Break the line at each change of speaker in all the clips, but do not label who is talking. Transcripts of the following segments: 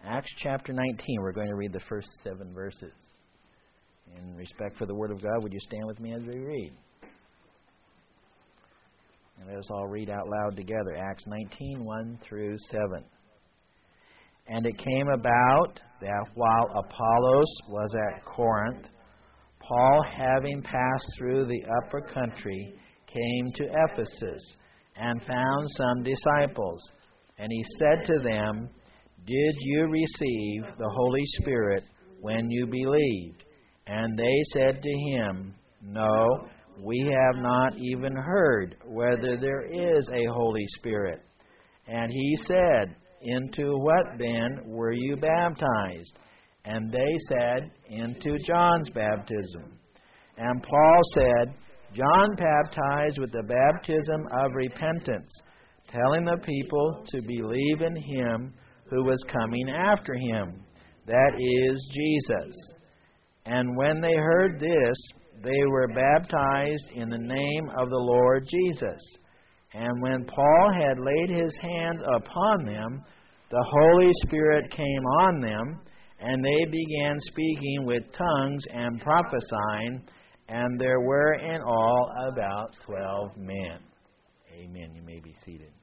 Acts chapter 19. We're going to read the first 7 verses. In respect for the Word of God, would you stand with me as we read? And let us all read out loud together. Acts 19, 1 through 7. And it came about that while Apollos was at Corinth, Paul, having passed through the upper country, came to Ephesus, and found some disciples. And he said to them, Did you receive the Holy Spirit when you believed? And they said to him, No, we have not even heard whether there is a Holy Spirit. And he said, Into what then were you baptized? And they said, Into John's baptism. And Paul said, John baptized with the baptism of repentance, telling the people to believe in him who was coming after him, that is, Jesus. And when they heard this, they were baptized in the name of the Lord Jesus. And when Paul had laid his hands upon them, the Holy Spirit came on them, and they began speaking with tongues and prophesying, and there were in all about 12 men. Amen. You may be seated.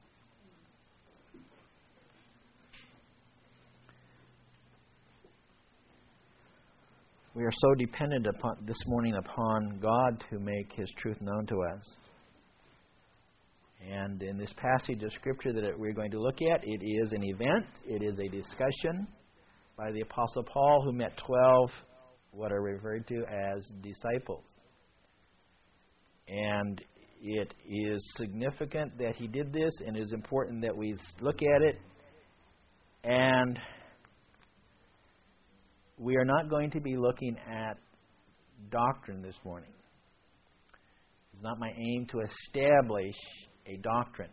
We are so dependent this morning upon God to make His truth known to us. And in this passage of Scripture that we're going to look at, it is an event, it is a discussion by the Apostle Paul, who met 12, what are referred to as disciples. And it is significant that he did this, and it is important that we look at it. And we are not going to be looking at doctrine this morning. It's not my aim to establish a doctrine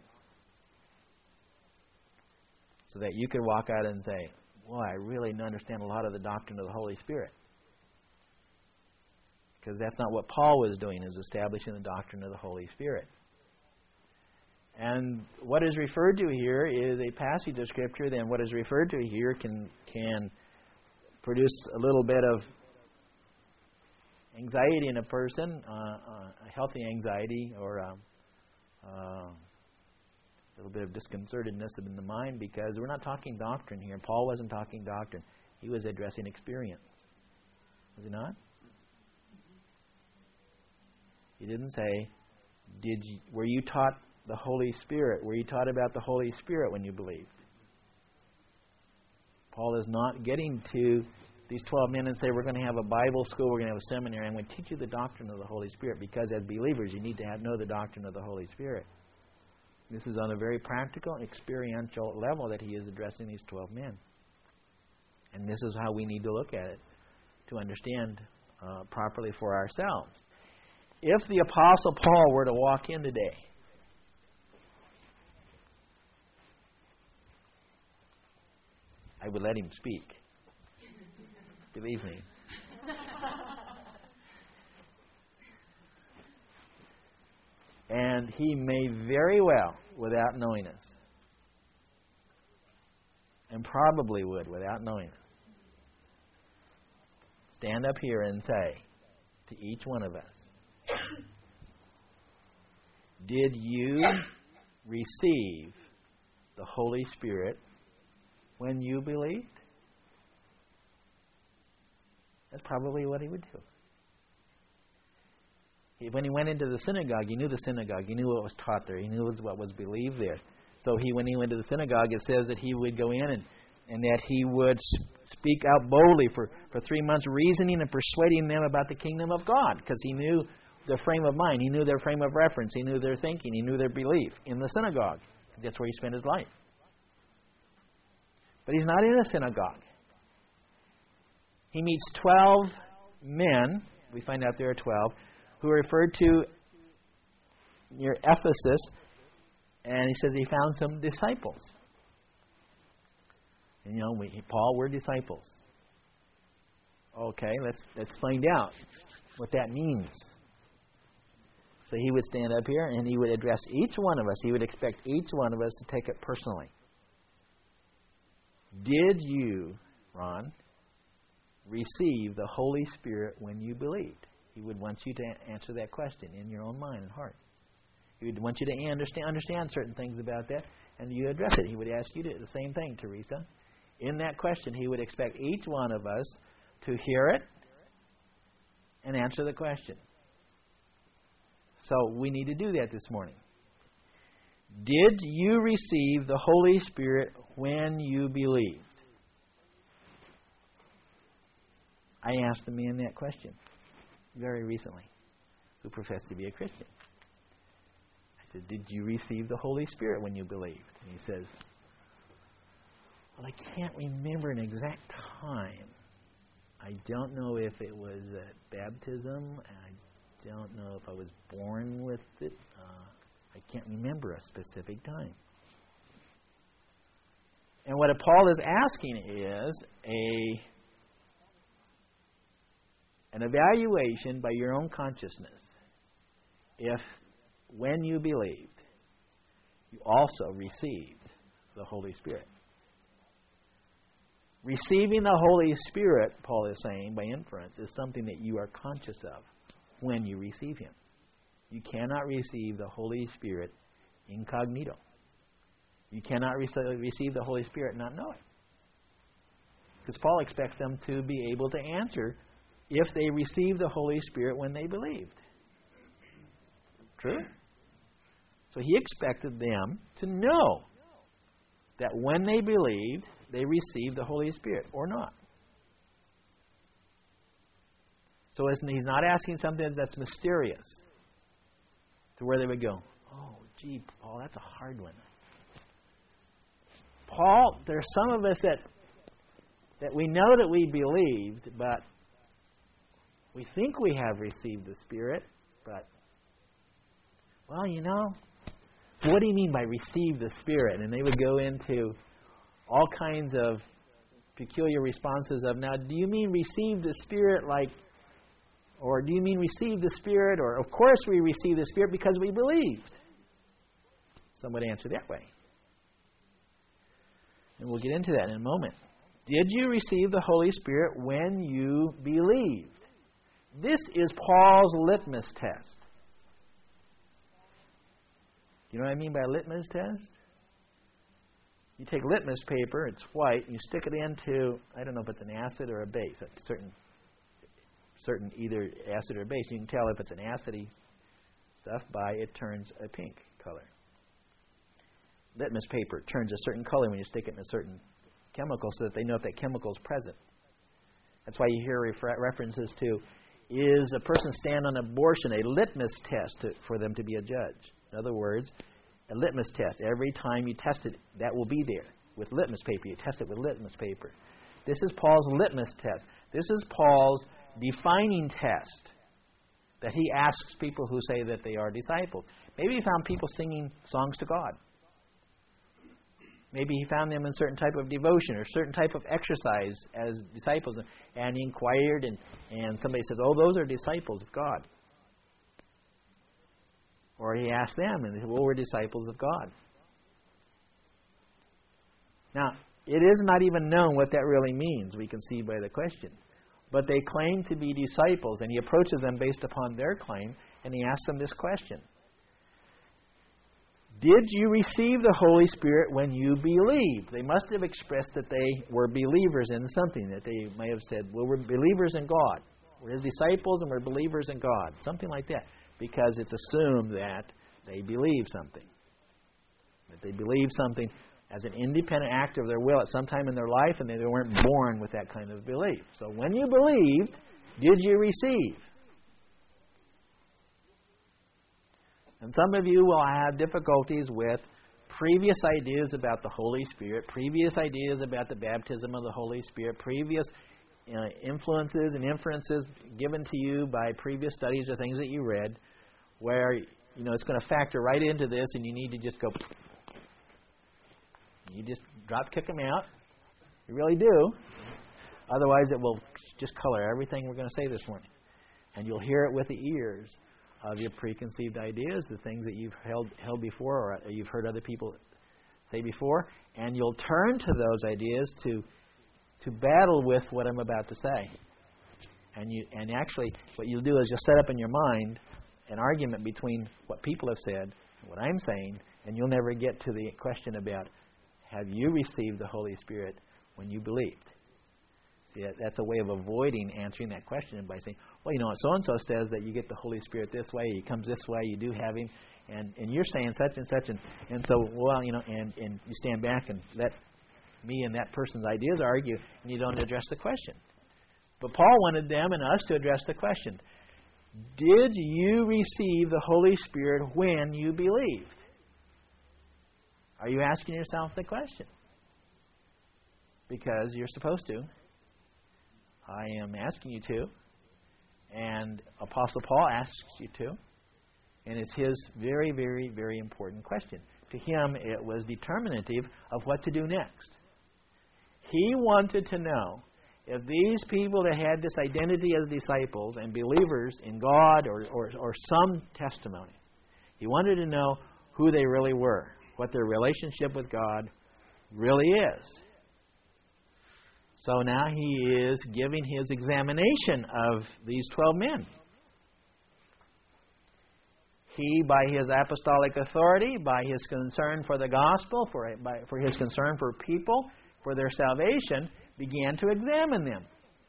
so that you could walk out and say, boy, I really don't understand a lot of the doctrine of the Holy Spirit. Because that's not what Paul was doing, is establishing the doctrine of the Holy Spirit. And what is referred to here is a passage of Scripture. Then what is referred to here can produce a little bit of anxiety in a person, a healthy anxiety, or a little bit of disconcertedness in the mind, because we're not talking doctrine here. Paul wasn't talking doctrine. He was addressing experience. Was he not? He didn't say, were you taught the Holy Spirit? Were you taught about the Holy Spirit when you believed? Paul is not getting to these 12 men and say, we're going to have a Bible school, we're going to have a seminary, I'm going to teach you the doctrine of the Holy Spirit, because as believers you need to know the doctrine of the Holy Spirit. This is on a very practical, experiential level that he is addressing these 12 men. And this is how we need to look at it to understand properly for ourselves. If the Apostle Paul were to walk in today, I would let him speak. Believe me. And he may very well, without knowing us, and probably would without knowing us, stand up here and say to each one of us, did you receive the Holy Spirit when you believed? That's probably what he would do. When he went into the synagogue, he knew the synagogue. He knew what was taught there. He knew what was believed there. So when he went to the synagogue, it says that he would go in and that he would speak out boldly for 3 months, reasoning and persuading them about the kingdom of God, because he knew their frame of mind. He knew their frame of reference. He knew their thinking. He knew their belief in the synagogue. That's where he spent his life. But he's not in a synagogue. He meets 12 men. We find out there are 12 who are referred to near Ephesus, and he says he found some disciples. And Paul, we're disciples. Okay, let's find out what that means. So he would stand up here and he would address each one of us. He would expect each one of us to take it personally. Did you, Ron, receive the Holy Spirit when you believed? He would want you to answer that question in your own mind and heart. He would want you to understand certain things about that, and you address it. He would ask you to do the same thing, Teresa. In that question, he would expect each one of us to hear it and answer the question. So we need to do that this morning. Did you receive the Holy Spirit when you believed? I asked a man that question very recently who professed to be a Christian. I said, did you receive the Holy Spirit when you believed? And he says, well, I can't remember an exact time. I don't know if it was at baptism. I don't know if I was born with it. I can't remember a specific time. And what Paul is asking is an evaluation by your own consciousness. If, when you believed, you also received the Holy Spirit. Receiving the Holy Spirit, Paul is saying, by inference, is something that you are conscious of when you receive Him. You cannot receive the Holy Spirit incognito. You cannot receive the Holy Spirit and not know it. Because Paul expects them to be able to answer if they received the Holy Spirit when they believed. True? So he expected them to know that when they believed, they received the Holy Spirit or not. So he's not asking something that's mysterious to where they would go, oh, gee, Paul, that's a hard one. Paul, there are some of us that we know that we believed, but we think we have received the Spirit, but, well, you know, what do you mean by receive the Spirit? And they would go into all kinds of peculiar responses of, now, do you mean receive the Spirit like, or do you mean receive the Spirit, or of course we receive the Spirit because we believed? Some would answer that way. And we'll get into that in a moment. Did you receive the Holy Spirit when you believed? This is Paul's litmus test. You know what I mean by a litmus test? You take litmus paper, it's white, and you stick it into, I don't know if it's an acid or a base, a certain either acid or base. You can tell if it's an acidy stuff by it turns a pink color. Litmus paper turns a certain color when you stick it in a certain chemical so that they know if that chemical is present. That's why you hear references to, is a person stand on abortion a litmus test for them to be a judge? In other words, a litmus test. Every time you test it, that will be there with litmus paper. You test it with litmus paper. This is Paul's litmus test. This is Paul's defining test that he asks people who say that they are disciples. Maybe he found people singing songs to God. Maybe he found them in certain type of devotion or certain type of exercise as disciples, and he inquired, and somebody says, oh, those are disciples of God. Or he asked them, and they said, well, we're disciples of God. Now, it is not even known what that really means, we can see by the question. But they claim to be disciples, and he approaches them based upon their claim, and he asks them this question. Did you receive the Holy Spirit when you believed? They must have expressed that they were believers in something, that they may have said, well, we're believers in God. We're His disciples and we're believers in God. Something like that. Because it's assumed that they believe something. That they believe something as an independent act of their will at some time in their life, and they weren't born with that kind of belief. So when you believed, did you receive? And some of you will have difficulties with previous ideas about the Holy Spirit, previous ideas about the baptism of the Holy Spirit, previous influences and inferences given to you by previous studies or things that you read, where it's going to factor right into this, and you need to just go. You just kick them out. You really do. Otherwise, it will just color everything we're going to say this morning, and you'll hear it with the ears of your preconceived ideas, the things that you've held before, or you've heard other people say before, and you'll turn to those ideas to battle with what I'm about to say. And actually, what you'll do is you'll set up in your mind an argument between what people have said and what I'm saying, and you'll never get to the question about, have you received the Holy Spirit when you believed? See, that's a way of avoiding answering that question by saying, well, so-and-so says that you get the Holy Spirit this way, he comes this way, you do have him, and you're saying such and such, and so, well, and you stand back and let me and that person's ideas argue, and you don't address the question. But Paul wanted them and us to address the question. Did you receive the Holy Spirit when you believed? Are you asking yourself the question? Because you're supposed to. I am asking you to. And Apostle Paul asks you to. And it's his very, very, very important question. To him, it was determinative of what to do next. He wanted to know if these people that had this identity as disciples and believers in God or some testimony, he wanted to know who they really were, what their relationship with God really is. So now he is giving his examination of these 12 men. He, by his apostolic authority, by his concern for the gospel, for his concern for people, for their salvation, began to examine them.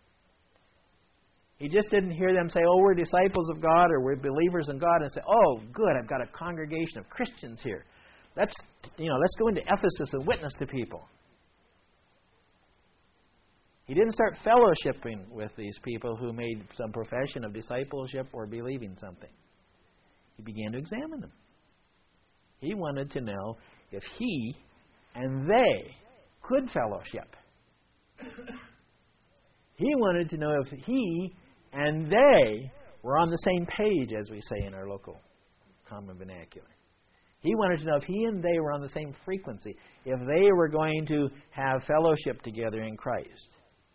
He just didn't hear them say, oh, we're disciples of God or we're believers in God, and say, oh, good, I've got a congregation of Christians here. Let's go into Ephesus and witness to people. He didn't start fellowshipping with these people who made some profession of discipleship or believing something. He began to examine them. He wanted to know if he and they could fellowship. He wanted to know if he and they were on the same page, as we say in our local common vernacular. He wanted to know if he and they were on the same frequency, if they were going to have fellowship together in Christ.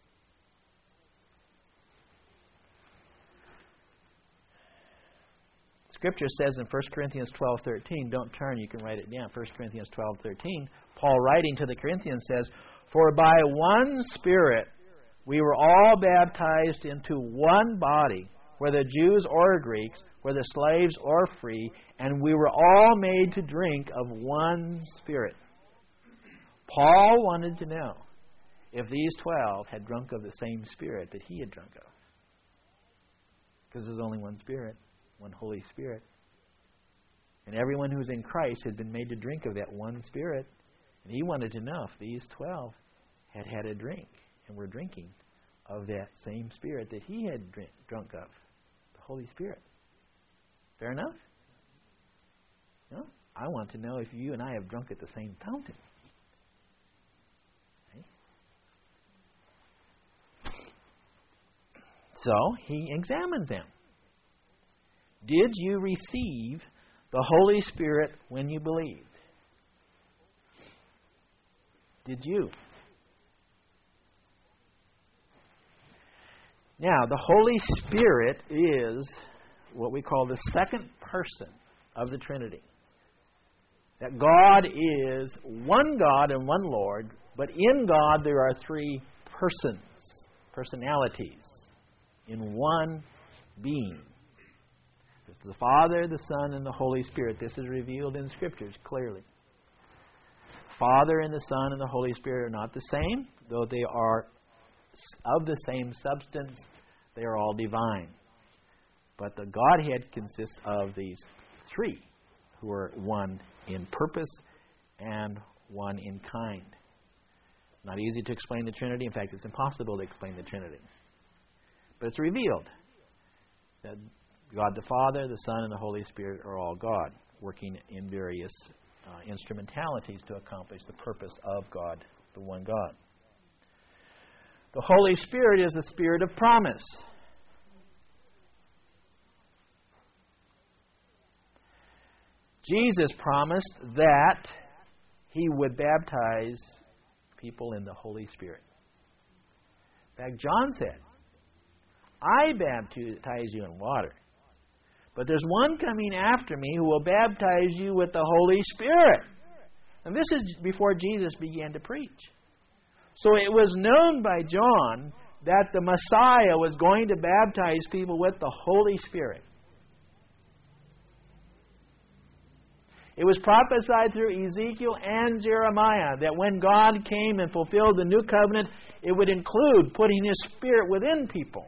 Scripture says in 1 Corinthians 12:13, don't turn, you can write it down, 1 Corinthians 12:13, Paul writing to the Corinthians says, for by one Spirit we were all baptized into one body, whether Jews or Greeks, whether slaves or free, and we were all made to drink of one Spirit. Paul wanted to know if these 12 had drunk of the same Spirit that he had drunk of. Because there's only one Spirit, one Holy Spirit. And everyone who's in Christ had been made to drink of that one Spirit. And he wanted to know if these 12 had had a drink and were drinking of that same Spirit that he had drunk of, the Holy Spirit. Fair enough? No? I want to know if you and I have drunk at the same fountain. Okay? So he examines them. Did you receive the Holy Spirit when you believed? Did you? Now, the Holy Spirit is what we call the second person of the Trinity. That God is one God and one Lord, but in God there are three persons, personalities, in one being. It's the Father, the Son, and the Holy Spirit. This is revealed in Scriptures clearly. Father and the Son and the Holy Spirit are not the same, though they are of the same substance. They are all divine. But the Godhead consists of these three, who are one in purpose and one in kind. Not easy to explain the Trinity. In fact, it's impossible to explain the Trinity. But it's revealed that God the Father, the Son, and the Holy Spirit are all God, working in various instrumentalities to accomplish the purpose of God, the one God. The Holy Spirit is the Spirit of promise. Jesus promised that He would baptize people in the Holy Spirit. In fact, John said, I baptize you in water, but there's one coming after me who will baptize you with the Holy Spirit And this is before Jesus began to preach. So it was known by John that the Messiah was going to baptize people with the Holy Spirit. It was prophesied through Ezekiel and Jeremiah that when God came and fulfilled the new covenant, it would include putting His Spirit within people.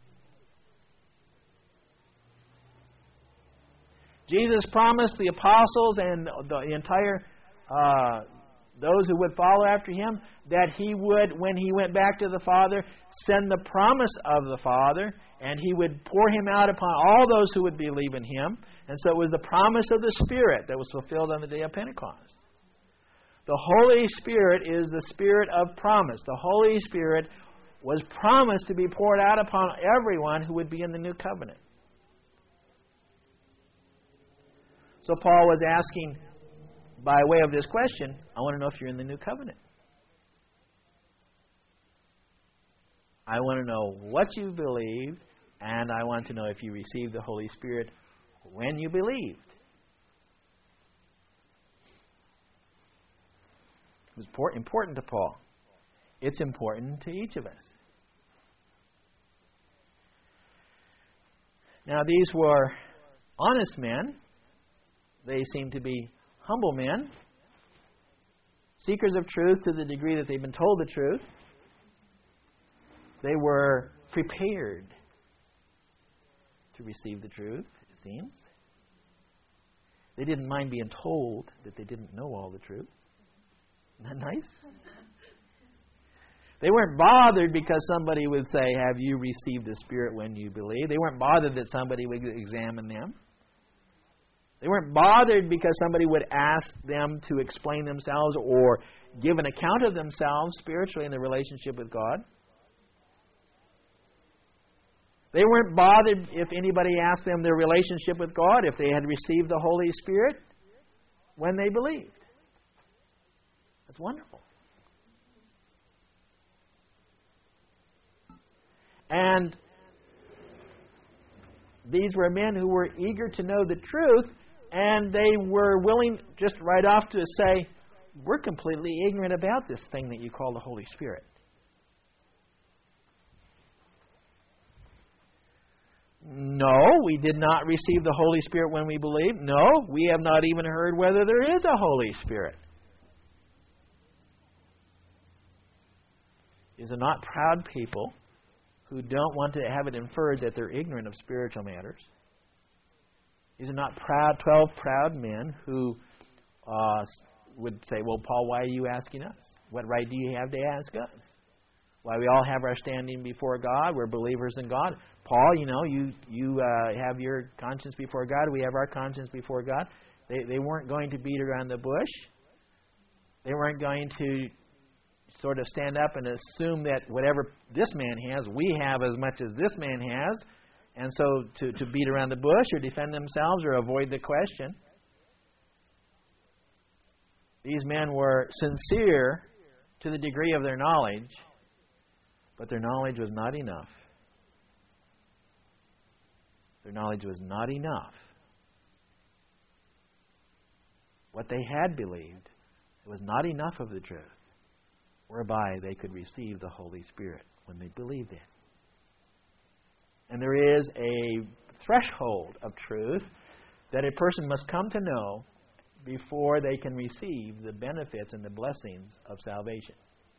Jesus promised the apostles and the entire those who would follow after Him that He would, when He went back to the Father, send the promise of the Father, and He would pour Him out upon all those who would believe in Him. And so it was the promise of the Spirit that was fulfilled on the day of Pentecost. The Holy Spirit is the Spirit of promise. The Holy Spirit was promised to be poured out upon everyone who would be in the new covenant. So Paul was asking, by way of this question, I want to know if you're in the new covenant. I want to know what you believed, and I want to know if you received the Holy Spirit when you believed. It was important to Paul. It's important to each of us. Now, these were honest men. They seemed to be humble men, seekers of truth to the degree that they've been told the truth. They were prepared to receive the truth, it seems. They didn't mind being told that they didn't know all the truth. Isn't that nice? They weren't bothered because somebody would say, have you received the Spirit when you believe? They weren't bothered that somebody would examine them. They weren't bothered because somebody would ask them to explain themselves or give an account of themselves spiritually in their relationship with God. They weren't bothered if anybody asked them their relationship with God, if they had received the Holy Spirit when they believed. That's wonderful. And these were men who were eager to know the truth, and they were willing just right off to say, we're completely ignorant about this thing that you call the Holy Spirit. No, we did not receive the Holy Spirit when we believed. No, we have not even heard whether there is a Holy Spirit. These are not proud people who don't want to have it inferred that they're ignorant of spiritual matters. These are not 12 proud men who would say, well, Paul, why are you asking us? What right do you have to ask us? Why, we all have our standing before God. We're believers in God. Paul, you have your conscience before God. We have our conscience before God. They weren't going to beat around the bush. They weren't going to sort of stand up and assume that whatever this man has, we have as much as this man has. And so to beat around the bush or defend themselves or avoid the question. These men were sincere to the degree of their knowledge, but their knowledge was not enough. Their knowledge was not enough. What they had believed, it was not enough of the truth, whereby they could receive the Holy Spirit when they believed it. And there is a threshold of truth that a person must come to know before they can receive the benefits and the blessings of salvation.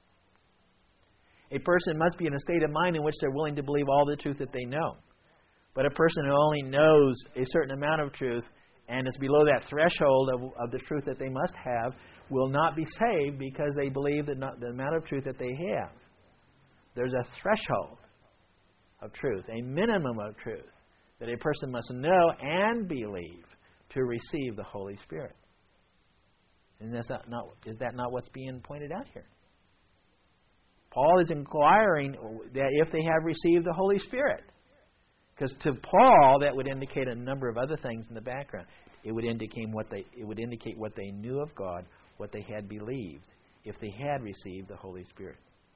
A person must be in a state of mind in which they're willing to believe all the truth that they know. But a person who only knows a certain amount of truth and is below that threshold of the truth that they must have will not be saved because they believe the amount of truth that they have. There's a threshold of truth, a minimum of truth, that a person must know and believe to receive the Holy Spirit. And is that not what's being pointed out here? Paul is inquiring that if they have received the Holy Spirit. Because to Paul, that would indicate a number of other things in the background. It would indicate what they knew of God, what they had believed, if they had received the Holy Spirit.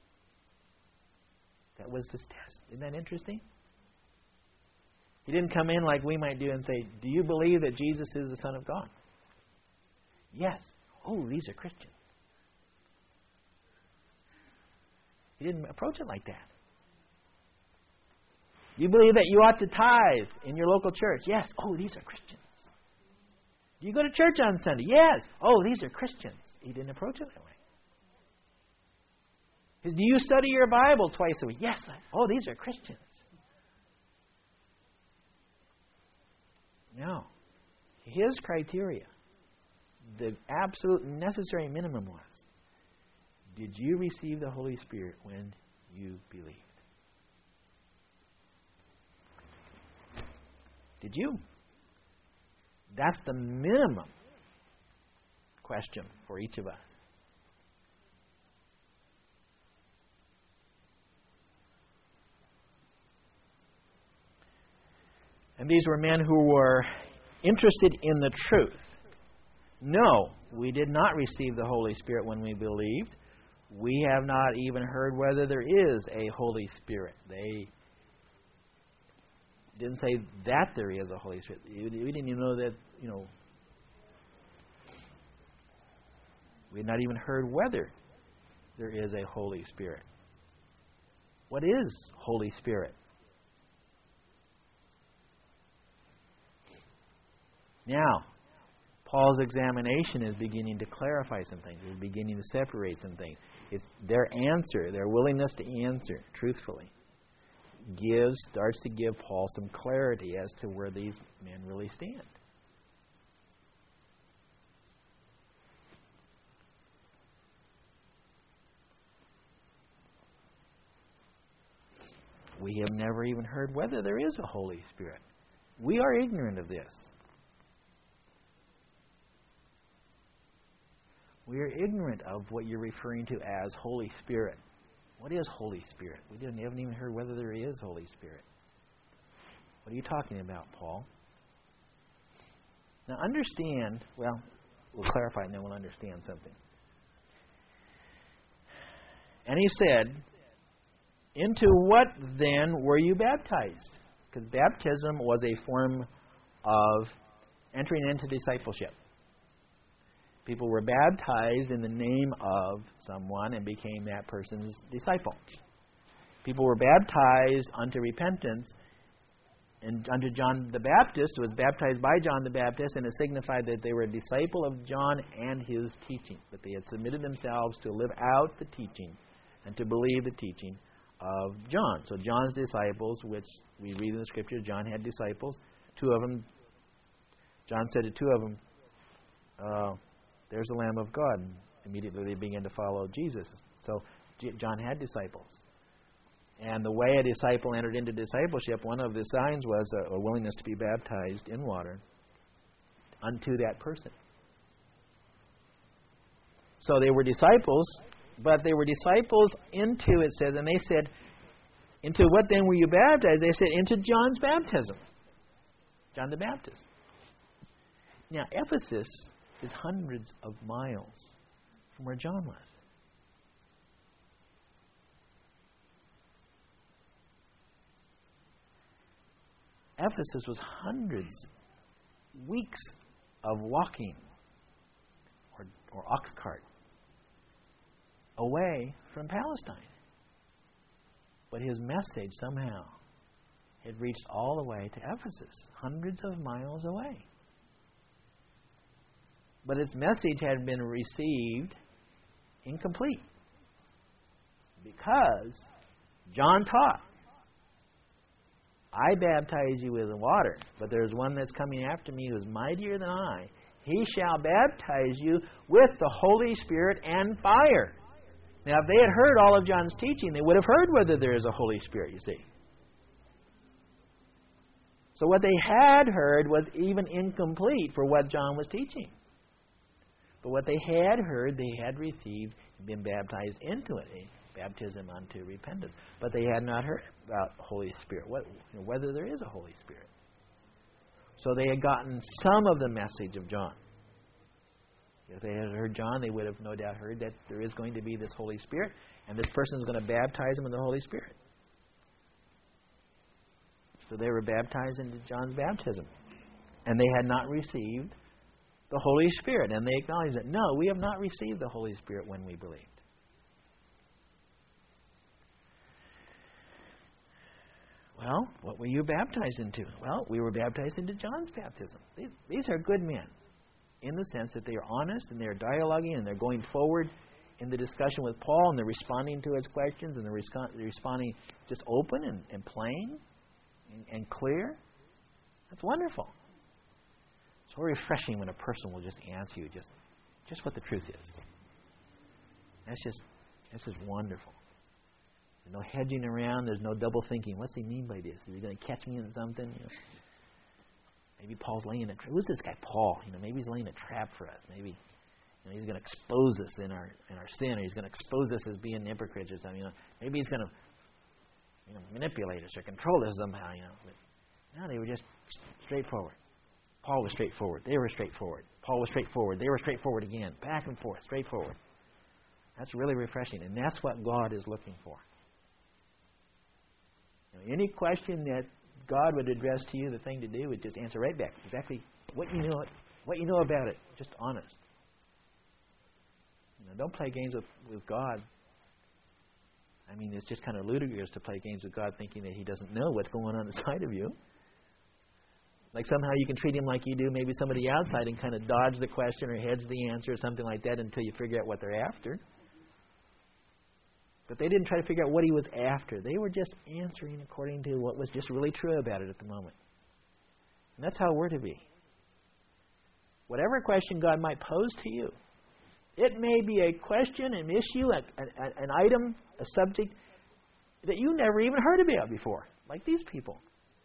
That was this test. Isn't that interesting? He didn't come in like we might do and say, do you believe that Jesus is the Son of God? Yes. oh, these are Christians. He didn't approach it like that. Do you believe that you ought to tithe in your local church? Yes. Oh, these are Christians. Do you go to church on Sunday? Yes. Oh, these are Christians. He didn't approach it that way. Do you study your Bible twice a week? Yes. Oh, these are Christians. No. His criteria, the absolute necessary minimum was, did you receive the Holy Spirit when you believed? Did you? That's the minimum question for each of us. And these were men who were interested in the truth. No, we did not receive the Holy Spirit when we believed. We have not even heard whether there is a Holy Spirit. They didn't say that there is a Holy Spirit. We didn't even know that, we had not even heard whether there is a Holy Spirit. What is Holy Spirit? Now, Paul's examination is beginning to clarify some things. He's beginning to separate some things. It's their answer, their willingness to answer truthfully, starts to give Paul some clarity as to where these men really stand. We have never even heard whether there is a Holy Spirit. We are ignorant of this. We are ignorant of what you're referring to as Holy Spirit. What is Holy Spirit? We haven't even heard whether there is Holy Spirit. What are you talking about, Paul? Now understand, we'll clarify and then we'll understand something. And he said, into what then were you baptized? Because baptism was a form of entering into discipleship. People were baptized in the name of someone and became that person's disciple. People were baptized unto repentance, and unto John the Baptist was baptized by John the Baptist, and it signified that they were a disciple of John and his teaching, that they had submitted themselves to live out the teaching and to believe the teaching of John. So John's disciples, which we read in the Scripture, John had disciples. John said to two of them, there's the Lamb of God. And immediately they began to follow Jesus. So John had disciples. And the way a disciple entered into discipleship, one of the signs was a willingness to be baptized in water unto that person. So they were disciples, but they were disciples into, it says, and they said, into what then were you baptized? They said, into John's baptism. John the Baptist. Now, Ephesus is hundreds of miles from where John was. Ephesus was weeks of walking or ox cart away from Palestine. But his message somehow had reached all the way to Ephesus, hundreds of miles away. But its message had been received incomplete because John taught, I baptize you with water, but there's one that's coming after me who is mightier than I. He shall baptize you with the Holy Spirit and fire. Now, if they had heard all of John's teaching, they would have heard whether there is a Holy Spirit, you see. So what they had heard was even incomplete for what John was teaching. But what they had heard, they had received and been baptized into it, a baptism unto repentance. But they had not heard about Holy Spirit, whether there is a Holy Spirit. So they had gotten some of the message of John. If they had heard John, they would have no doubt heard that there is going to be this Holy Spirit, and this person is going to baptize them in the Holy Spirit. So they were baptized into John's baptism. And they had not received the Holy Spirit. And they acknowledge that, no, we have not received the Holy Spirit when we believed. Well, what were you baptized into? Well, we were baptized into John's baptism. These are good men in the sense that they are honest and they're dialoguing and they're going forward in the discussion with Paul and they're responding to his questions and they're responding just open and plain and clear. That's wonderful. It's so refreshing when a person will just answer you just what the truth is. That's just wonderful. There's no hedging around. There's no double thinking. What's he mean by this? Is he going to catch me in something? You know? Maybe Paul's laying a trap. Who's this guy Paul? Maybe he's laying a trap for us. Maybe he's going to expose us in our sin, or he's going to expose us as being hypocrites or something. Maybe he's going to manipulate us or control us somehow. But no, they were just straightforward. Paul was straightforward. They were straightforward. Paul was straightforward. They were straightforward again. Back and forth, straightforward. That's really refreshing, and that's what God is looking for. Any question that God would address to you, the thing to do is just answer right back. Exactly what you know about it. Just honest. Don't play games with God. It's just kind of ludicrous to play games with God thinking that He doesn't know what's going on inside of you. Like somehow you can treat Him like you do maybe somebody outside and kind of dodge the question or hedge the answer or something like that until you figure out what they're after. But they didn't try to figure out what He was after. They were just answering according to what was just really true about it at the moment. And that's how we're to be. Whatever question God might pose to you, it may be a question, an issue, an item, a subject that you never even heard about before, like these people.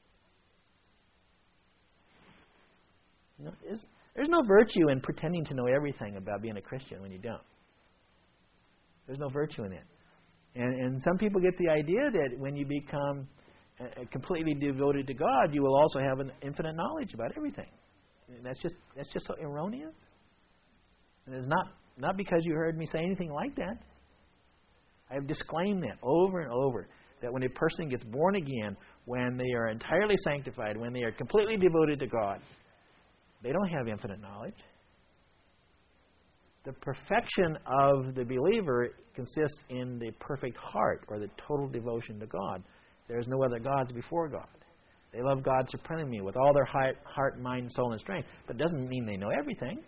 There's no virtue in pretending to know everything about being a Christian when you don't. There's no virtue in it. And some people get the idea that when you become completely devoted to God, you will also have an infinite knowledge about everything. And that's just so erroneous. And it's not because you heard me say anything like that. I have disclaimed that over and over, that when a person gets born again, when they are entirely sanctified, when they are completely devoted to God, they don't have infinite knowledge. The perfection of the believer consists in the perfect heart, or the total devotion to God. There is no other gods before God. They love God supremely with all their heart, mind, soul, and strength. But it doesn't mean they know everything.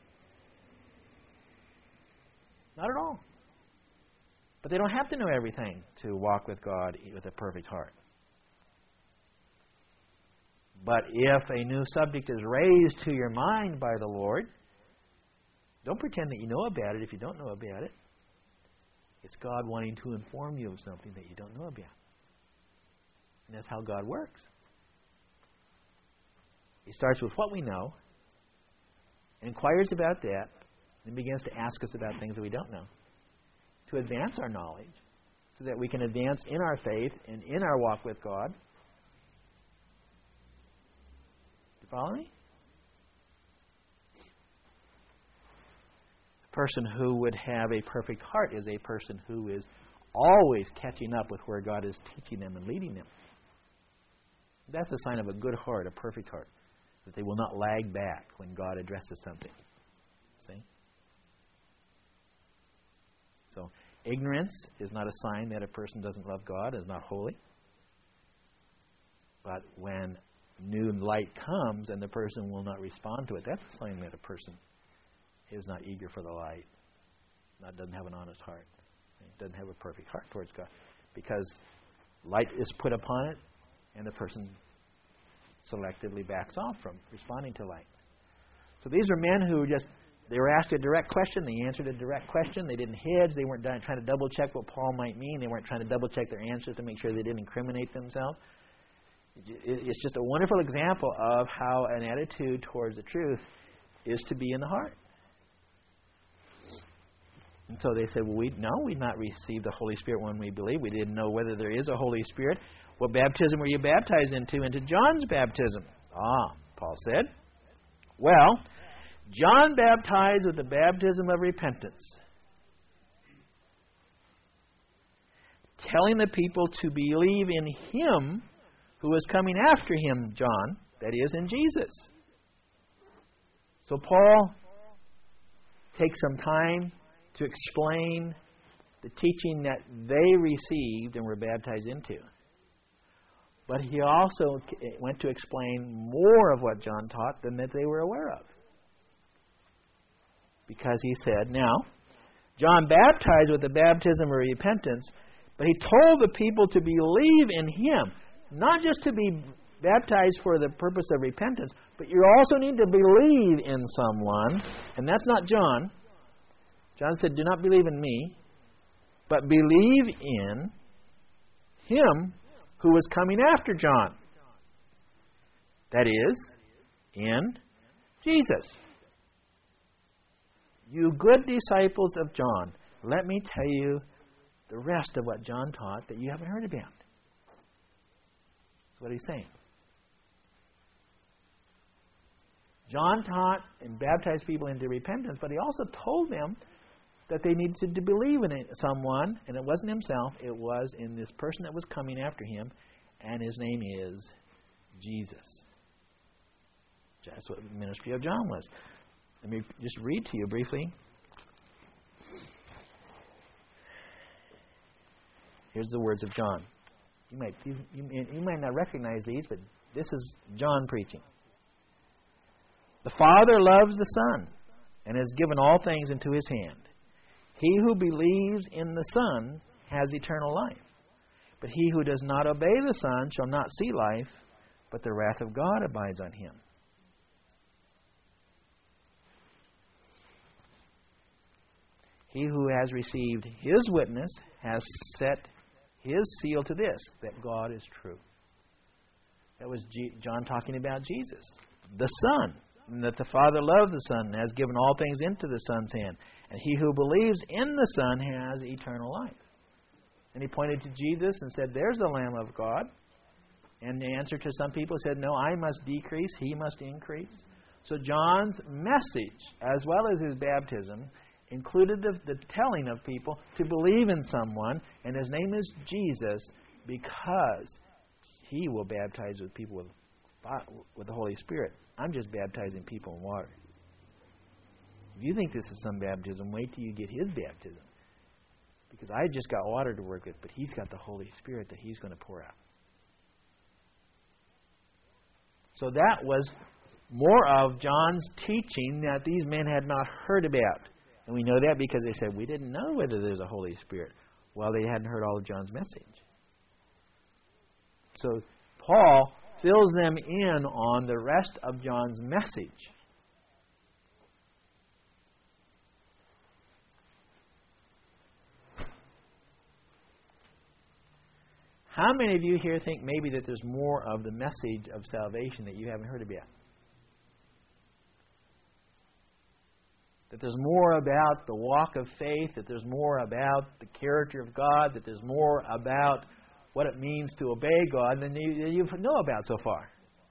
Not at all. But they don't have to know everything to walk with God with a perfect heart. But if a new subject is raised to your mind by the Lord, don't pretend that you know about it if you don't know about it. It's God wanting to inform you of something that you don't know about. And that's how God works. He starts with what we know, inquires about that, and begins to ask us about things that we don't know, to advance our knowledge, so that we can advance in our faith and in our walk with God. Do you follow me? A person who would have a perfect heart is a person who is always catching up with where God is teaching them and leading them. That's a sign of a good heart, a perfect heart, that they will not lag back when God addresses something. See? So, ignorance is not a sign that a person doesn't love God, is not holy. But when new light comes and the person will not respond to it, that's a sign that a person is not eager for the light, doesn't have an honest heart, doesn't have a perfect heart towards God. Because light is put upon it, and the person selectively backs off from responding to light. So these are men who they were asked a direct question, they answered a direct question, they didn't hedge, they weren't trying to double check what Paul might mean, they weren't trying to double check their answers to make sure they didn't incriminate themselves. It's just a wonderful example of how an attitude towards the truth is to be in the heart. And so they said, well, we'd not received the Holy Spirit when we believe. We didn't know whether there is a Holy Spirit. What baptism were you baptized into? Into John's baptism. Paul said. Well, John baptized with the baptism of repentance, telling the people to believe in Him who was coming after him, John, that is, in Jesus. So Paul takes some time to explain the teaching that they received and were baptized into. But he also went to explain more of what John taught than that they were aware of. Because he said, now, John baptized with the baptism of repentance, but he told the people to believe in him, not just to be baptized for the purpose of repentance, but you also need to believe in someone, and that's not John. John said, do not believe in me, but believe in him who was coming after John. That is, in Jesus. You good disciples of John, let me tell you the rest of what John taught that you haven't heard about. That's what he's saying. John taught and baptized people into repentance, but he also told them that they needed to believe in someone, and it wasn't himself, it was in this person that was coming after him, and his name is Jesus. That's what the ministry of John was. Let me just read to you briefly. Here's the words of John. You might not recognize these, but this is John preaching. The Father loves the Son and has given all things into his hand. He who believes in the Son has eternal life. But he who does not obey the Son shall not see life, but the wrath of God abides on him. He who has received his witness has set his seal to this, that God is true. That was John talking about Jesus, the Son, and that the Father loved the Son and has given all things into the Son's hand. And he who believes in the Son has eternal life. And he pointed to Jesus and said, there's the Lamb of God. And the answer to some people said, no, I must decrease, he must increase. So John's message, as well as his baptism, included the telling of people to believe in someone, and his name is Jesus, because he will baptize with people with the Holy Spirit. I'm just baptizing people in water. If you think this is some baptism, wait till you get his baptism. Because I just got water to work with, but he's got the Holy Spirit that he's going to pour out. So that was more of John's teaching that these men had not heard about. And we know that because they said, we didn't know whether there's a Holy Spirit. Well, they hadn't heard all of John's message. So Paul fills them in on the rest of John's message. How many of you here think maybe that there's more of the message of salvation that you haven't heard about? That there's more about the walk of faith, that there's more about the character of God, that there's more about what it means to obey God than you know about so far.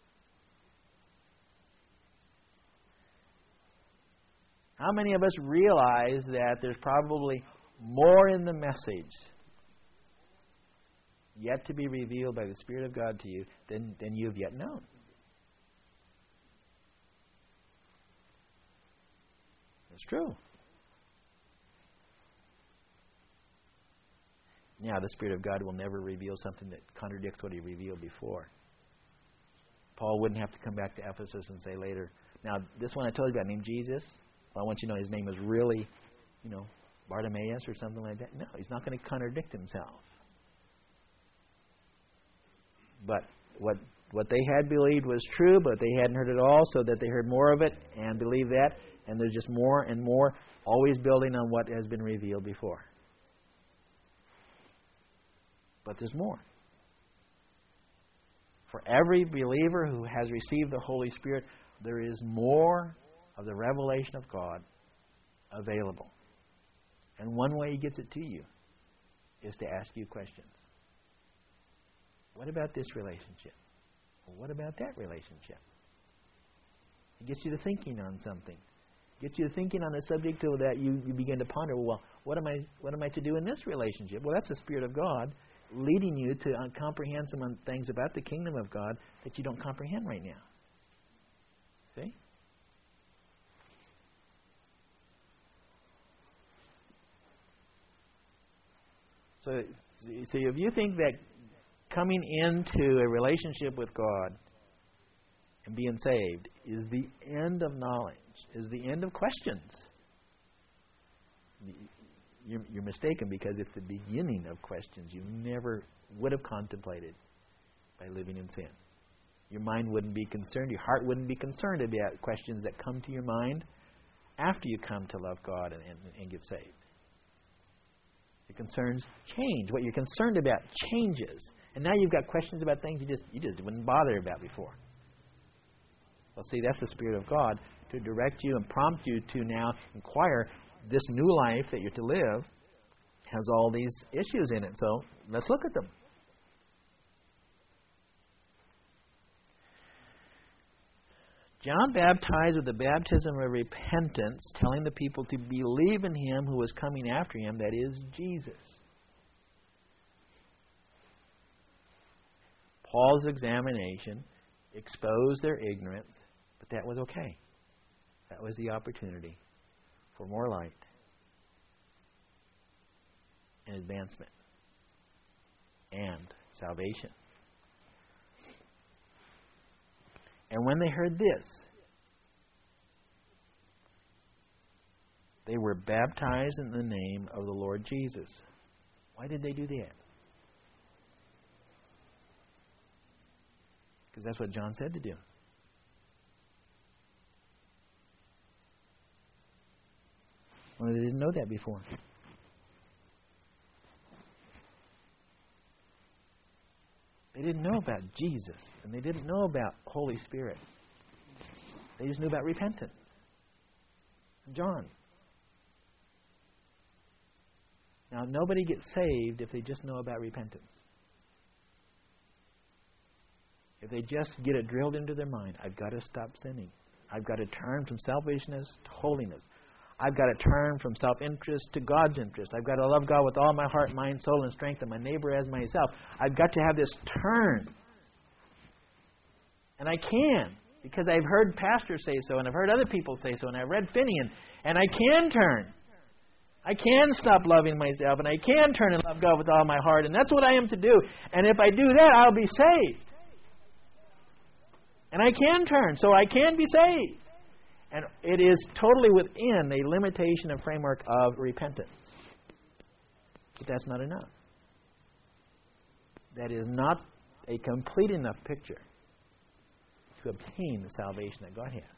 How many of us realize that there's probably more in the message yet to be revealed by the Spirit of God to you than you've yet known? It's true. Now, the Spirit of God will never reveal something that contradicts what He revealed before. Paul wouldn't have to come back to Ephesus and say later, now, this one I told you about named Jesus, well, I want you to know his name was really, Bartimaeus or something like that. No, he's not going to contradict himself. But what they had believed was true, but they hadn't heard it all, so that they heard more of it and believed that. And there's just more and more, always building on what has been revealed before. But there's more. For every believer who has received the Holy Spirit, there is more of the revelation of God available. And one way He gets it to you is to ask you questions. What about this relationship? Or what about that relationship? He gets you to thinking on something. Gets you to thinking on a subject so that you begin to ponder, well, what am I to do in this relationship? Well, that's the Spirit of God leading you to comprehend some things about the kingdom of God that you don't comprehend right now. See? So if you think that coming into a relationship with God and being saved is the end of knowledge, is the end of questions, you're mistaken, because it's the beginning of questions you never would have contemplated by living in sin. Your mind wouldn't be concerned, your heart wouldn't be concerned about questions that come to your mind after you come to love God and get saved. Your concerns change. What you're concerned about changes. And now you've got questions about things you just wouldn't bother about before. Well, see, that's the Spirit of God to direct you and prompt you to now inquire. This new life that you're to live has all these issues in it. So let's look at them. John baptized with the baptism of repentance, telling the people to believe in Him who was coming after Him, that is, Jesus. Paul's examination exposed their ignorance, but that was okay. That was the opportunity for more light and advancement and salvation. And when they heard this, they were baptized in the name of the Lord Jesus. Why did they do that? Because that's what John said to do. Well, they didn't know that before. They didn't know about Jesus, and they didn't know about Holy Spirit. They just knew about repentance. John. Now, nobody gets saved if they just know about repentance. If they just get it drilled into their mind, I've got to stop sinning. I've got to turn from selfishness to holiness. I've got to turn from self-interest to God's interest. I've got to love God with all my heart, mind, soul, and strength, and my neighbor as myself. I've got to have this turn. And I can, because I've heard pastors say so, and I've heard other people say so, and I've read Finian, and I can turn. I can stop loving myself, and I can turn and love God with all my heart, and that's what I am to do. And if I do that, I'll be saved. And I can turn, so I can be saved. And it is totally within a limitation and framework of repentance. But that's not enough. That is not a complete enough picture to obtain the salvation that God has.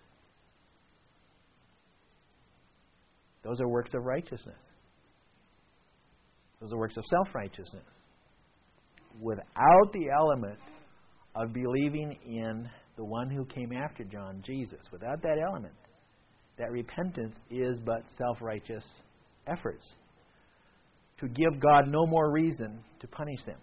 Those are works of righteousness. Those are works of self-righteousness. Without the element of believing in the one who came after John, Jesus. Without that element, that repentance is but self-righteous efforts to give God no more reason to punish them.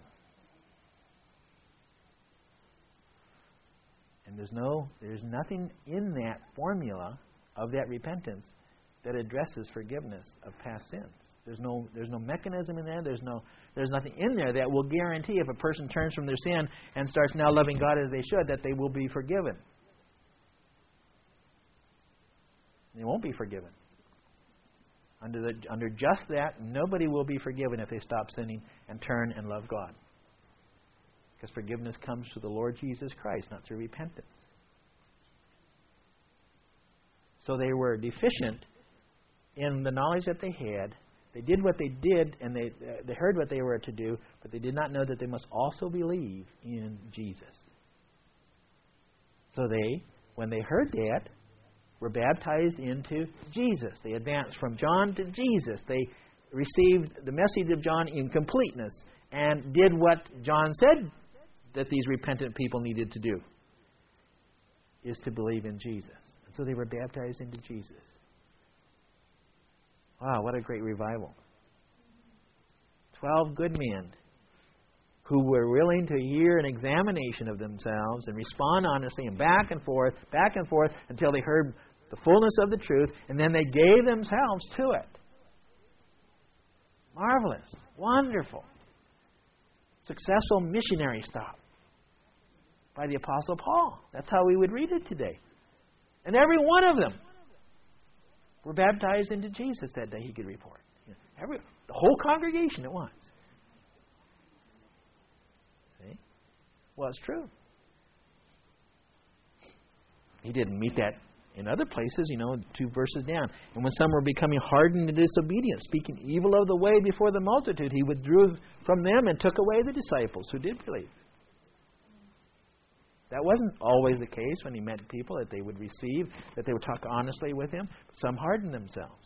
And there's nothing in that formula of that repentance that addresses forgiveness of past sins. There's no mechanism in there. There's nothing in there that will guarantee if a person turns from their sin and starts now loving God as they should, that they will be forgiven. They won't be forgiven. Under just that, nobody will be forgiven if they stop sinning and turn and love God. Because forgiveness comes through the Lord Jesus Christ, not through repentance. So they were deficient in the knowledge that they had. They did what they did, and they heard what they were to do, but they did not know that they must also believe in Jesus. So they, when they heard that, were baptized into Jesus. They advanced from John to Jesus. They received the message of John in completeness and did what John said that these repentant people needed to do, is to believe in Jesus. And so they were baptized into Jesus. Wow, what a great revival. 12 good men who were willing to hear an examination of themselves and respond honestly and back and forth until they heard the fullness of the truth, and then they gave themselves to it. Marvelous. Wonderful. Successful missionary stop by the Apostle Paul. That's how we would read it today. And every one of them were baptized into Jesus that day, he could report. The whole congregation at once. See? Well, it's true. He didn't meet that in other places, 2 verses down. And when some were becoming hardened and disobedient, speaking evil of the way before the multitude, he withdrew from them and took away the disciples who did believe. That wasn't always the case when he met people, that they would receive, that they would talk honestly with him. Some hardened themselves.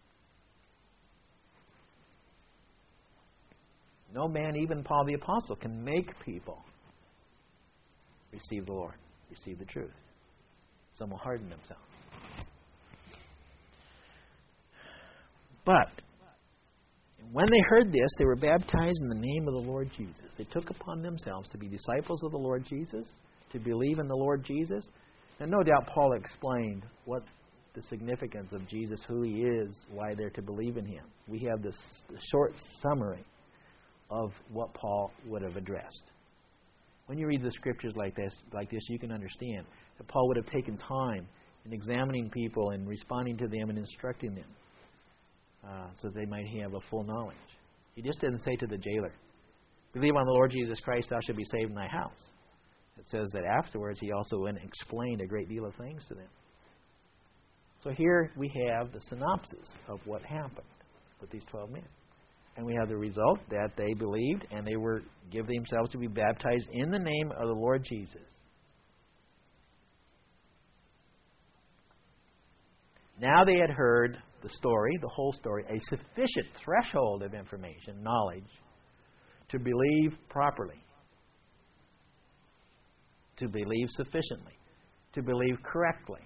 No man, even Paul the Apostle, can make people receive the Lord, receive the truth. Some will harden themselves. But when they heard this, they were baptized in the name of the Lord Jesus. They took upon themselves to be disciples of the Lord Jesus, to believe in the Lord Jesus. And no doubt Paul explained what the significance of Jesus, who he is, why they're to believe in him. We have this short summary of what Paul would have addressed. When you read the scriptures like this, you can understand that Paul would have taken time in examining people and responding to them and instructing them so they might have a full knowledge. He just didn't say to the jailer, "Believe on the Lord Jesus Christ, thou shalt be saved in thy house." It says that afterwards he also went and explained a great deal of things to them. So here we have the synopsis of what happened with these 12 men. And we have the result that they believed and they were give themselves to be baptized in the name of the Lord Jesus. Now they had heard the story, the whole story, a sufficient threshold of information, knowledge, to believe properly, to believe sufficiently, to believe correctly.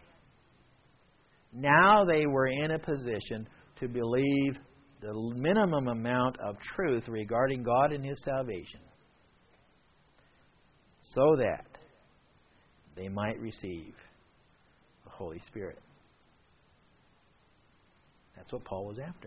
Now they were in a position to believe the minimum amount of truth regarding God and His salvation, so that they might receive the Holy Spirit. That's what Paul was after.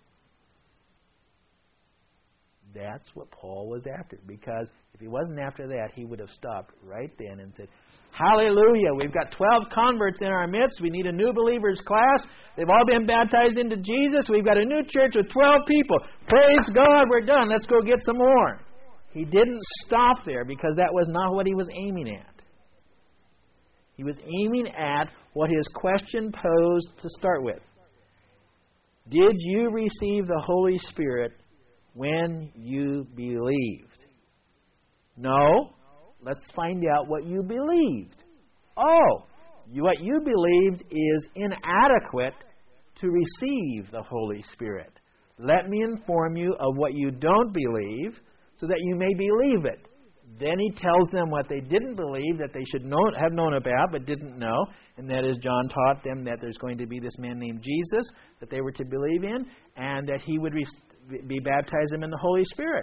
That's what Paul was after. Because if he wasn't after that, he would have stopped right then and said, "Hallelujah, we've got 12 converts in our midst. We need a new believers class. They've all been baptized into Jesus. We've got a new church with 12 people. Praise God, we're done. Let's go get some more." He didn't stop there because that was not what he was aiming at. He was aiming at what his question posed to start with. Did you receive the Holy Spirit when you believed? No. Let's find out what you believed. Oh, what you believed is inadequate to receive the Holy Spirit. Let me inform you of what you don't believe so that you may believe it. Then he tells them what they didn't believe, that they should have known about but didn't know. And that is, John taught them that there's going to be this man named Jesus that they were to believe in, and that he would be baptized them in the Holy Spirit.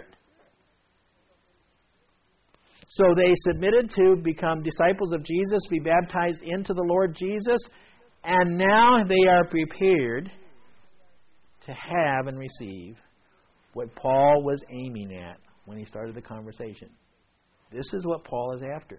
So they submitted to become disciples of Jesus, be baptized into the Lord Jesus, and now they are prepared to have and receive what Paul was aiming at when he started the conversation. This is what Paul is after.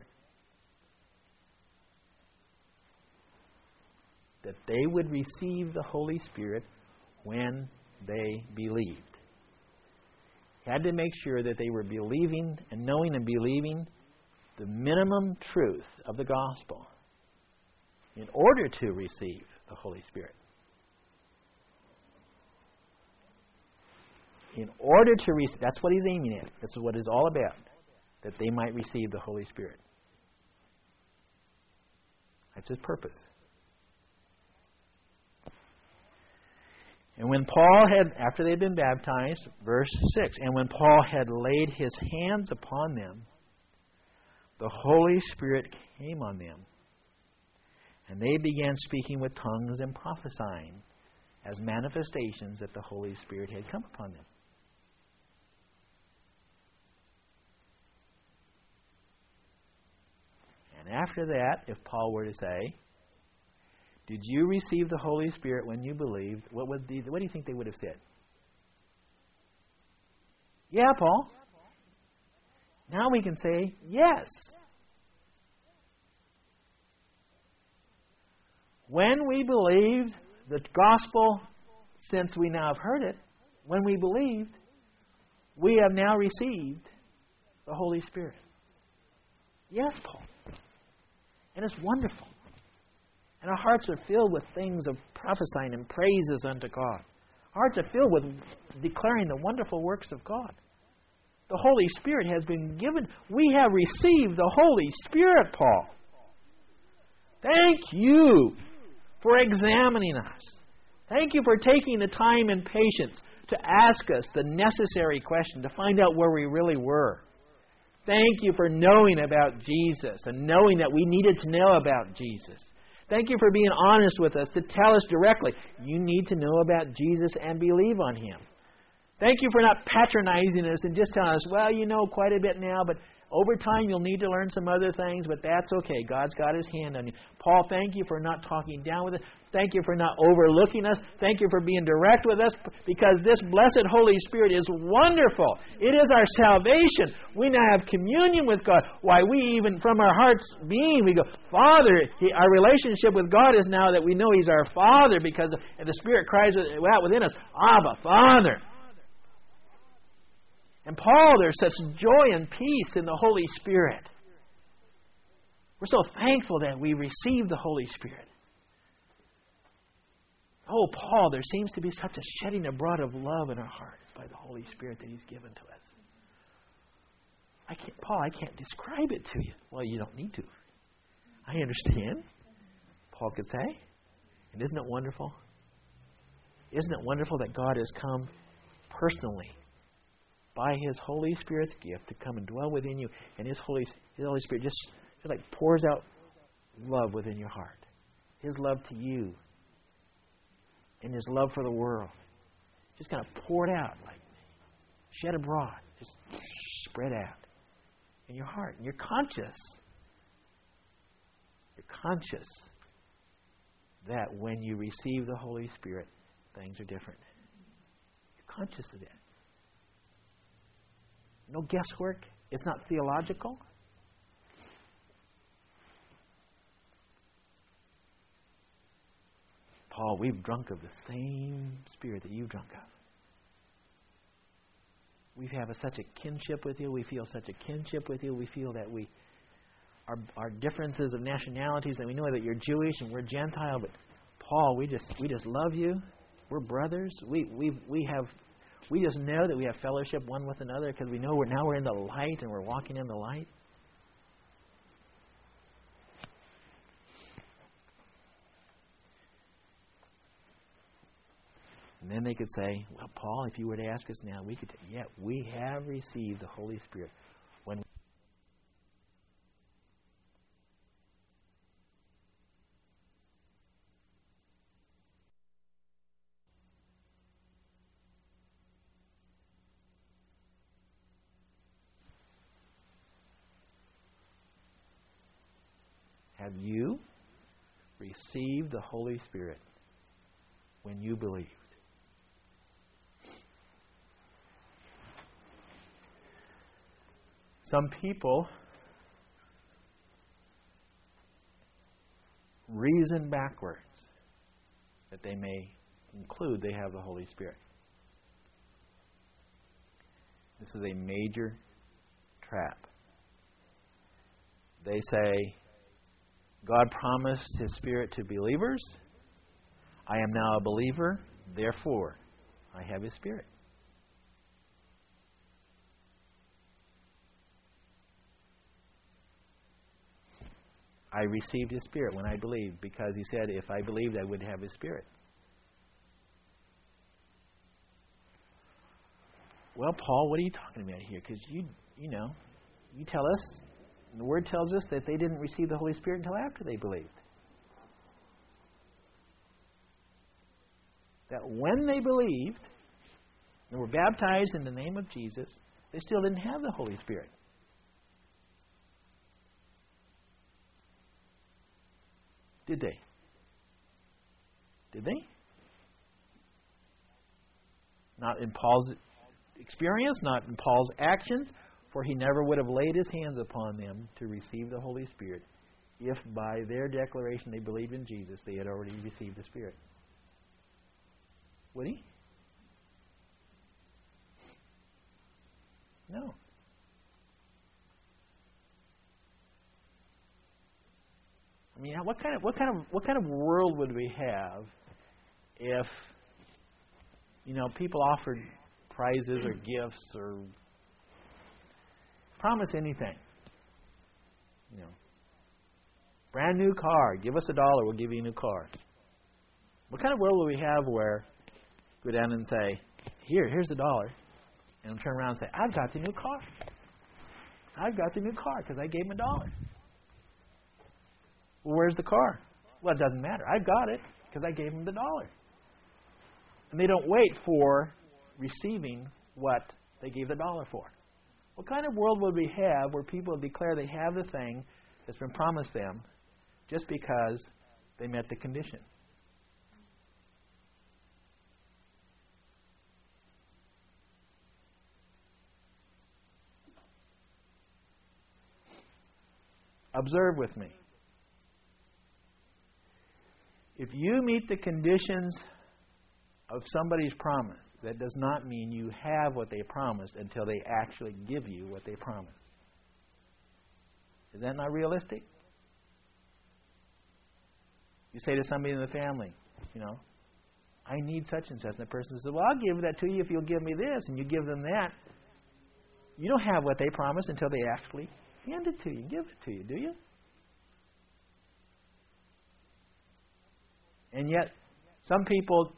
That they would receive the Holy Spirit when they believed. He had to make sure that they were believing and knowing and believing the minimum truth of the gospel in order to receive the Holy Spirit. In order to receive, that's what he's aiming at. This is what it's all about. That they might receive the Holy Spirit. That's his purpose. And when Paul had, after they had been baptized, verse 6, and when Paul had laid his hands upon them, the Holy Spirit came on them, and they began speaking with tongues and prophesying as manifestations that the Holy Spirit had come upon them. And after that, if Paul were to say, "Did you receive the Holy Spirit when you believed?" What do you think they would have said? "Yeah, Paul." Now we can say, "Yes." When we believed the gospel, since we now have heard it, when we believed, we have now received the Holy Spirit. Yes, Paul. And it's wonderful. And our hearts are filled with things of prophesying and praises unto God. Our hearts are filled with declaring the wonderful works of God. The Holy Spirit has been given. We have received the Holy Spirit, Paul. Thank you for examining us. Thank you for taking the time and patience to ask us the necessary question, to find out where we really were. Thank you for knowing about Jesus and knowing that we needed to know about Jesus. Thank you for being honest with us to tell us directly, you need to know about Jesus and believe on Him. Thank you for not patronizing us and just telling us, well, you know quite a bit now, but over time you'll need to learn some other things, but that's okay. God's got His hand on you. Paul, thank you for not talking down with us. Thank you for not overlooking us. Thank you for being direct with us, because this blessed Holy Spirit is wonderful. It is our salvation. We now have communion with God. Why, we even from our hearts being, we go, Father. Our relationship with God is now that we know He's our Father, because the Spirit cries out within us, Abba, Father. And Paul, there's such joy and peace in the Holy Spirit. We're so thankful that we receive the Holy Spirit. Oh, Paul, there seems to be such a shedding abroad of love in our hearts by the Holy Spirit that He's given to us. Paul, I can't describe it to you. Well, you don't need to. I understand, Paul could say. And isn't it wonderful? Isn't it wonderful that God has come personally by His Holy Spirit's gift to come and dwell within you, and His Holy Spirit just like pours out love within your heart. His love to you and His love for the world. Just kind of poured out, like shed abroad, just spread out in your heart. And you're conscious that when you receive the Holy Spirit, things are different. You're conscious of that. No guesswork. It's not theological. Paul, we've drunk of the same Spirit that you've drunk of. We have such a kinship with you. We feel such a kinship with you. We feel that our differences of nationalities, and we know that you're Jewish and we're Gentile, but Paul, we just love you. We're brothers. We just know that we have fellowship one with another because we know we're in the light and we're walking in the light. And then they could say, well, Paul, if you were to ask us now, we could say, yeah, we have received the Holy Spirit. When have you received the Holy Spirit when you believed? Some people reason backwards that they may conclude they have the Holy Spirit. This is a major trap. They say, God promised His Spirit to believers. I am now a believer, therefore I have His Spirit. I received His Spirit when I believed, because He said if I believed I would have His Spirit. Well, Paul, what are you talking about here? Because you tell us, the Word tells us that they didn't receive the Holy Spirit until after they believed. That when they believed and were baptized in the name of Jesus, they still didn't have the Holy Spirit. Did they? Did they? Not in Paul's experience, not in Paul's actions, for he never would have laid his hands upon them to receive the Holy Spirit if by their declaration they believed in Jesus, they had already received the Spirit. Would he? No. mean, what kind of world would we have if, people offered prizes or gifts or promise anything? Brand new car. Give us $1, we'll give you a new car. What kind of world would we have where go down and say, here's $1, and turn around and say, I've got the new car. I've got the new car because I gave him $1. Well, where's the car? Well, it doesn't matter. I've got it because I gave him the $1. And they don't wait for receiving what they gave the $1 for. What kind of world would we have where people declare they have the thing that's been promised them just because they met the condition? Observe with me. If you meet the conditions of somebody's promise, that does not mean you have what they promised until they actually give you what they promised. Is that not realistic? You say to somebody in the family, I need such and such. And the person says, well, I'll give that to you if you'll give me this. And you give them that. You don't have what they promised until they actually hand it to you, give it to you, do you? And yet, some people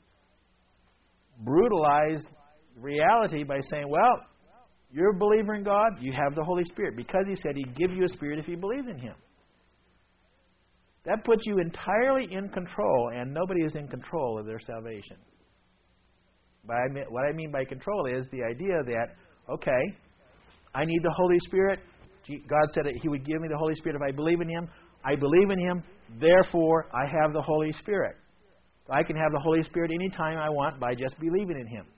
brutalize reality by saying, well, you're a believer in God, you have the Holy Spirit, because He said He'd give you a spirit if you believe in Him. That puts you entirely in control, and nobody is in control of their salvation. What I mean by control is the idea that, okay, I need the Holy Spirit. God said that He would give me the Holy Spirit if I believe in Him. I believe in Him, therefore I have the Holy Spirit. I can have the Holy Spirit anytime I want by just believing in Him.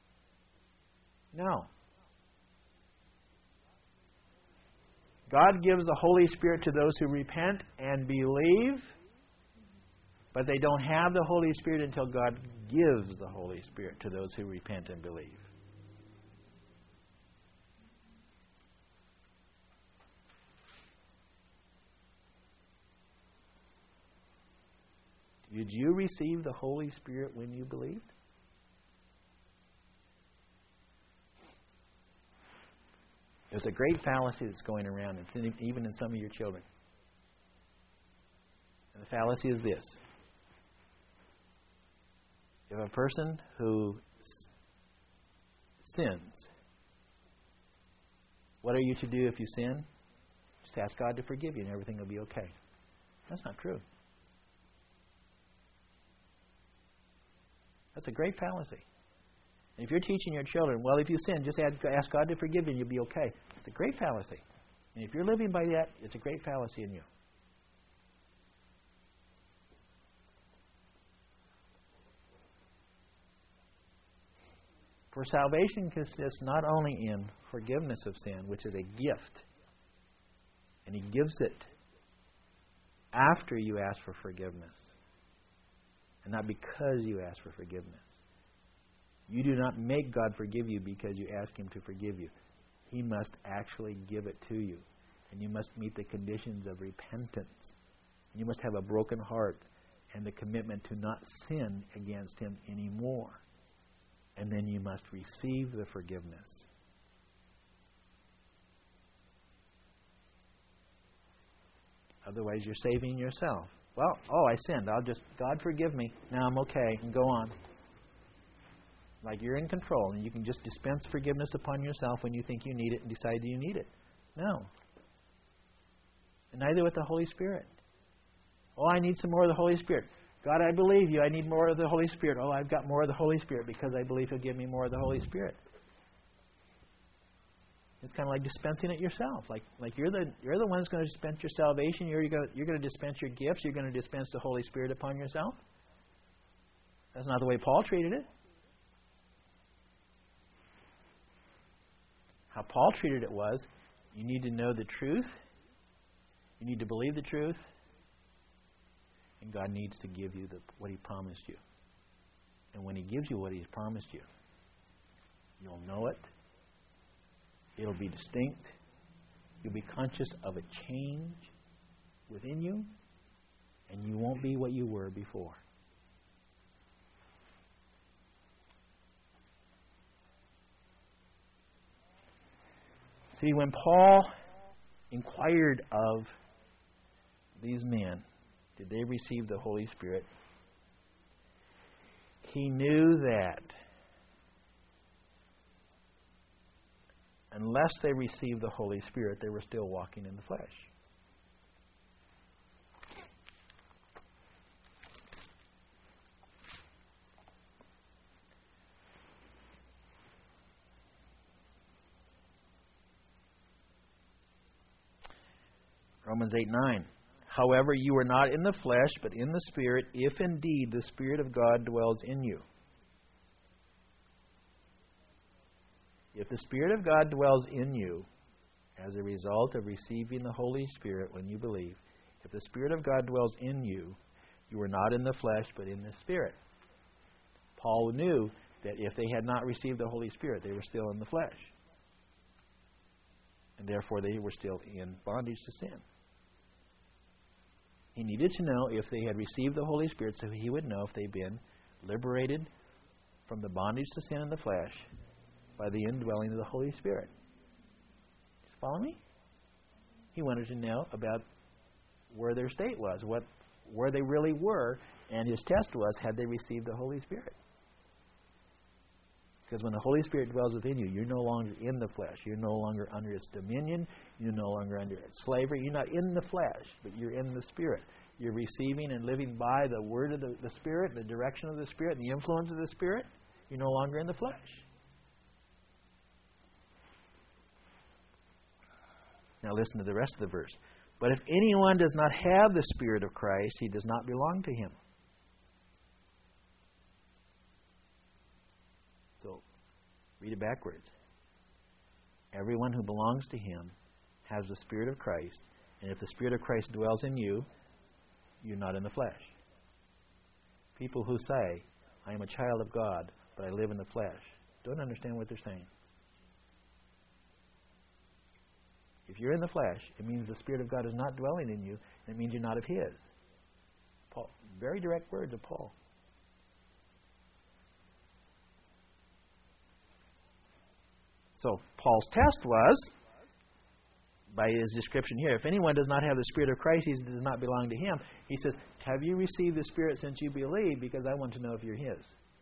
No. God gives the Holy Spirit to those who repent and believe, but they don't have the Holy Spirit until God gives the Holy Spirit to those who repent and believe. Did you receive the Holy Spirit when you believed? There's a great fallacy that's going around, even in some of your children. And the fallacy is this. If a person who sins, what are you to do if you sin? Just ask God to forgive you and everything will be okay. That's not true. That's a great fallacy. And if you're teaching your children, well, if you sin, just ask God to forgive you and you'll be okay. It's a great fallacy. And if you're living by that, it's a great fallacy in you. For salvation consists not only in forgiveness of sin, which is a gift, and He gives it after you ask for forgiveness, and not because you ask for forgiveness. You do not make God forgive you because you ask Him to forgive you. He must actually give it to you. And you must meet the conditions of repentance. You must have a broken heart and the commitment to not sin against Him anymore. And then you must receive the forgiveness. Otherwise, you're saving yourself. Well, I sinned. God forgive me. Now I'm okay. And go on. Like you're in control and you can just dispense forgiveness upon yourself when you think you need it and decide you need it. No. And neither with the Holy Spirit. Oh, I need some more of the Holy Spirit. God, I believe you. I need more of the Holy Spirit. Oh, I've got more of the Holy Spirit because I believe He'll give me more of the Holy Spirit. It's kind of like dispensing it yourself. Like you're the one who's going to dispense your salvation. You're going to dispense your gifts. You're going to dispense the Holy Spirit upon yourself. That's not the way Paul treated it. How Paul treated it was, you need to know the truth, you need to believe the truth, and God needs to give you what He promised you. And when He gives you what He's promised you, you'll know it, it'll be distinct, you'll be conscious of a change within you, and you won't be what you were before. See, when Paul inquired of these men, did they receive the Holy Spirit? He knew that unless they received the Holy Spirit, they were still walking in the flesh. Romans 8:9. However, you are not in the flesh, but in the Spirit, if indeed the Spirit of God dwells in you. If the Spirit of God dwells in you as a result of receiving the Holy Spirit when you believe, if the Spirit of God dwells in you, you are not in the flesh, but in the Spirit. Paul knew that if they had not received the Holy Spirit, they were still in the flesh. And therefore they were still in bondage to sin. He needed to know if they had received the Holy Spirit so he would know if they'd been liberated from the bondage to sin in the flesh by the indwelling of the Holy Spirit. Just follow me? He wanted to know about where their state was, where they really were, and his test was, had they received the Holy Spirit? Because when the Holy Spirit dwells within you, you're no longer in the flesh. You're no longer under its dominion. You're no longer under its slavery. You're not in the flesh, but you're in the Spirit. You're receiving and living by the word of the Spirit, the direction of the Spirit, and the influence of the Spirit. You're no longer in the flesh. Now listen to the rest of the verse. But if anyone does not have the Spirit of Christ, he does not belong to him. So, read it backwards. Everyone who belongs to him has the Spirit of Christ. And if the Spirit of Christ dwells in you, you're not in the flesh. People who say, I am a child of God, but I live in the flesh, don't understand what they're saying. If you're in the flesh, it means the Spirit of God is not dwelling in you, and it means you're not of His. Paul, very direct words of Paul. So, Paul's test was, by his description here, if anyone does not have the Spirit of Christ, he does not belong to him. He says, have you received the Spirit since you believe? Because I want to know if you're His.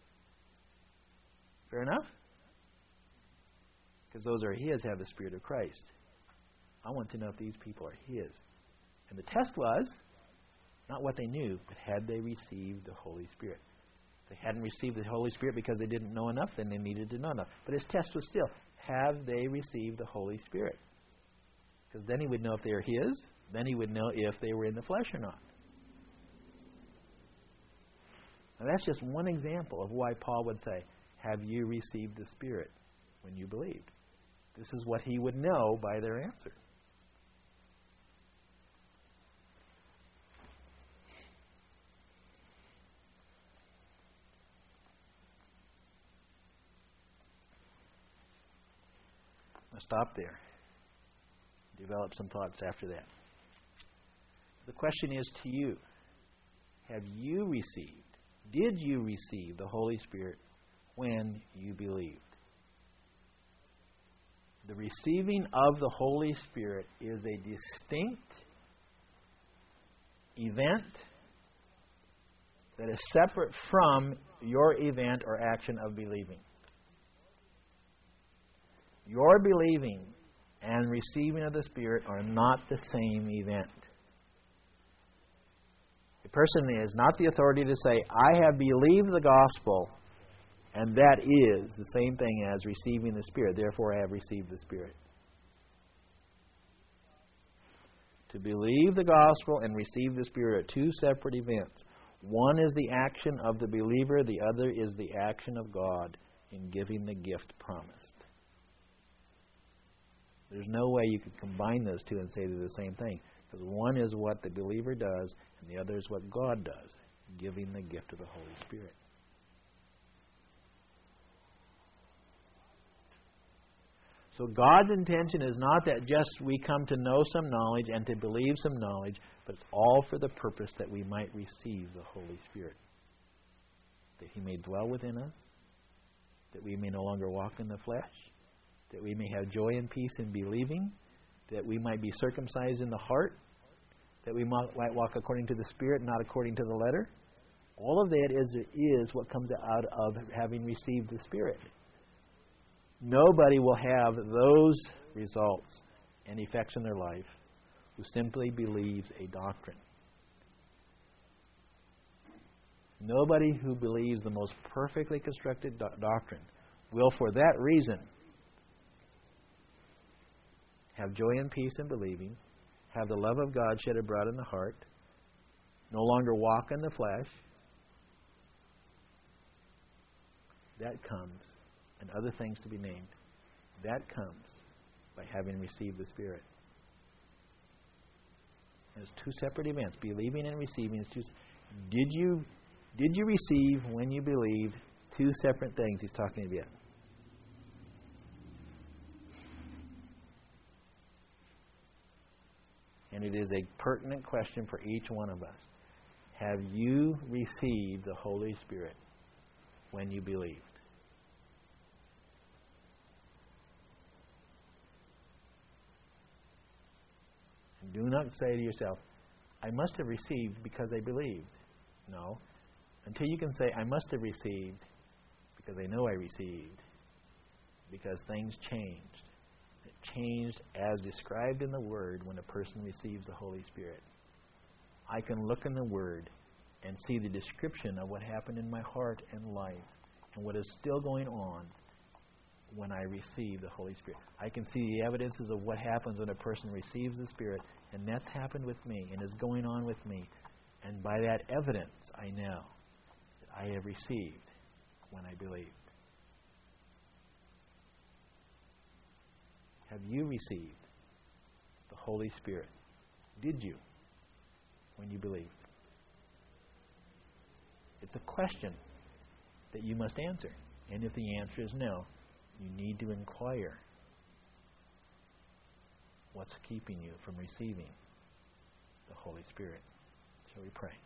Fair enough? Because those are His have the Spirit of Christ. I want to know if these people are His. And the test was, not what they knew, but had they received the Holy Spirit. If they hadn't received the Holy Spirit because they didn't know enough, then they needed to know enough. But his test was still, have they received the Holy Spirit? Because then he would know if they are His. Then he would know if they were in the flesh or not. Now that's just one example of why Paul would say, have you received the Spirit when you believed? This is what he would know by their answer. I'll stop there. Develop some thoughts after that. The question is to you, have you received, did you receive the Holy Spirit when you believed? The receiving of the Holy Spirit is a distinct event that is separate from your event or action of believing. Your believing and receiving of the Spirit are not the same event. A person is not the authority to say, I have believed the gospel, and that is the same thing as receiving the Spirit. Therefore, I have received the Spirit. To believe the gospel and receive the Spirit are two separate events. One is the action of the believer, the other is the action of God in giving the gift promised. There's no way you could combine those two and say they're the same thing. Because one is what the believer does, and the other is what God does, giving the gift of the Holy Spirit. So God's intention is not that just we come to know some knowledge and to believe some knowledge, but it's all for the purpose that we might receive the Holy Spirit. That He may dwell within us, that we may no longer walk in the flesh, that we may have joy and peace in believing, that we might be circumcised in the heart, that we might walk according to the Spirit, not according to the letter. All of that is what comes out of having received the Spirit. Nobody will have those results and effects in their life who simply believes a doctrine. Nobody who believes the most perfectly constructed doctrine will, for that reason, have joy and peace in believing, have the love of God shed abroad in the heart, no longer walk in the flesh. That comes, and other things to be named, that comes by having received the Spirit. There's two separate events. Believing and receiving is two. Did you receive when you believed? Two separate things he's talking about. And it is a pertinent question for each one of us. Have you received the Holy Spirit when you believed? And do not say to yourself, I must have received because I believed. No. Until you can say, I must have received because I know I received. Because things changed. It changed as described in the Word when a person receives the Holy Spirit. I can look in the Word and see the description of what happened in my heart and life and what is still going on when I receive the Holy Spirit. I can see the evidences of what happens when a person receives the Spirit, and that's happened with me and is going on with me. And by that evidence, I know that I have received when I believed. Have you received the Holy Spirit? Did you when you believed? It's a question that you must answer. And if the answer is no, you need to inquire what's keeping you from receiving the Holy Spirit. Shall we pray?